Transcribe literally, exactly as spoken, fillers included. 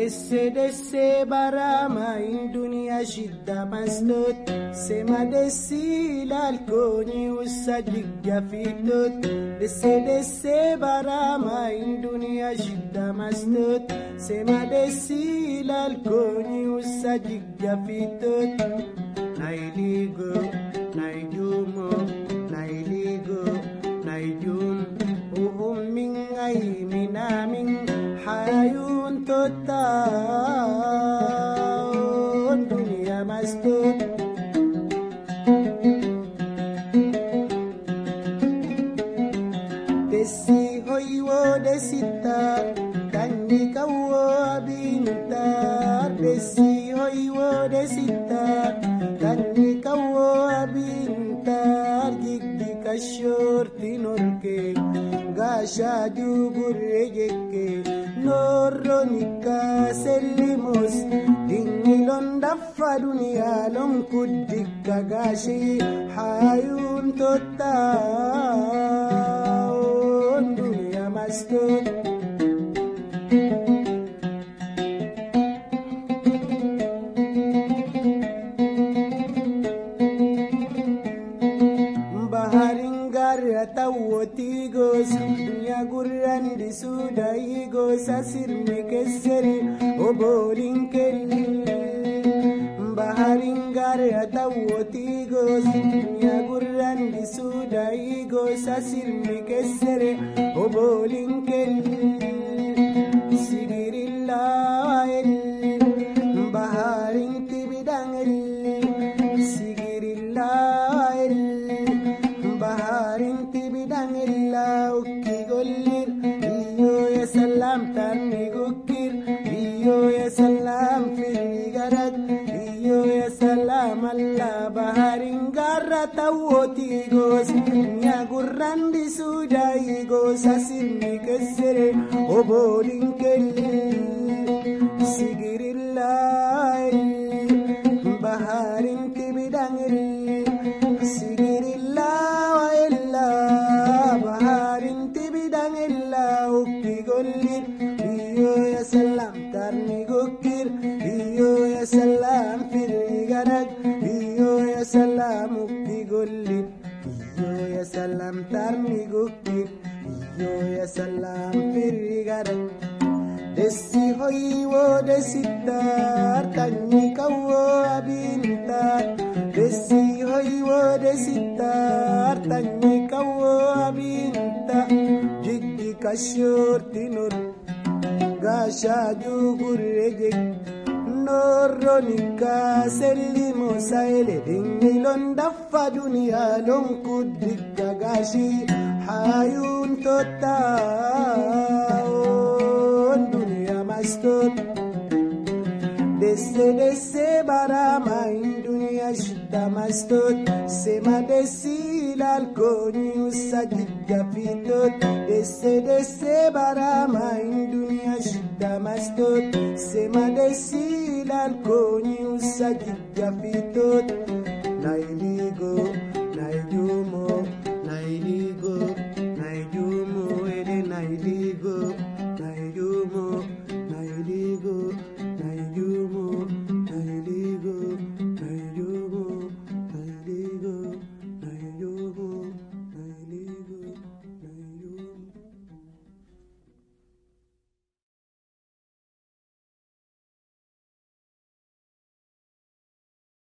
Desse desse barama in dunia shidda mastot Sema dessi l'alconi ussa jigga fitot Desse desse barama in dunia shidda mastot Sema dessi l'alconi ussa jigga fitot Nailigo, naijumo, nailigo, naijum Uhum min ay minaming hayun totaon dunia mastud Desi hoiwo desitar Kandi kawo abintar Desi hoiwo desitar Kandi kawo abintar Jigdi kashor tinorke Gasha jugurre jekke Noronika selimos Dingilon daffa dunia lom kuddika gashi Hayun totaon dunia mastud Tawoti-gos dunia gurran di sudai-gos asir mikeseri obolin kelli baharingar tawoti-gos dunia gurran di sudai-gos asir mikeseri obolin kelli sigirillah baharin tibidang sigirillah baharin tibidangilla ukki gollir iyo ya salam tanni gukkir iyo ya salam firni garat iyo ya salam alla baharin garra tawoti gos nya gurran di sudai gos asinni kesere obolin kelli sigirillah baharin tibidangilla sigirillah baharin tibidang illa ukki gollir iyo ya salam tarni gukkir iyo ya salam firni garag iyo ya salam ukki gollir iyo ya salam tarni gukkir iyo ya salam firni garag Desi hoiwo desitar tanni kawo abintar Desi hoiwo desitar tanni kawo abinta Jigdi kashur tinur gasha jugurre jik Noronika selimo saile dingilon daffa dunia lom kuddika gashi hayun totaon dunia mastud Desse desse barama in dunia shidda mastud Sema dessi l'alconi ussa jigga fitot Desse desse barama in dunia shidda mastud Sema dessi l'alconi ussa jigga fitot Nailigo, naijumo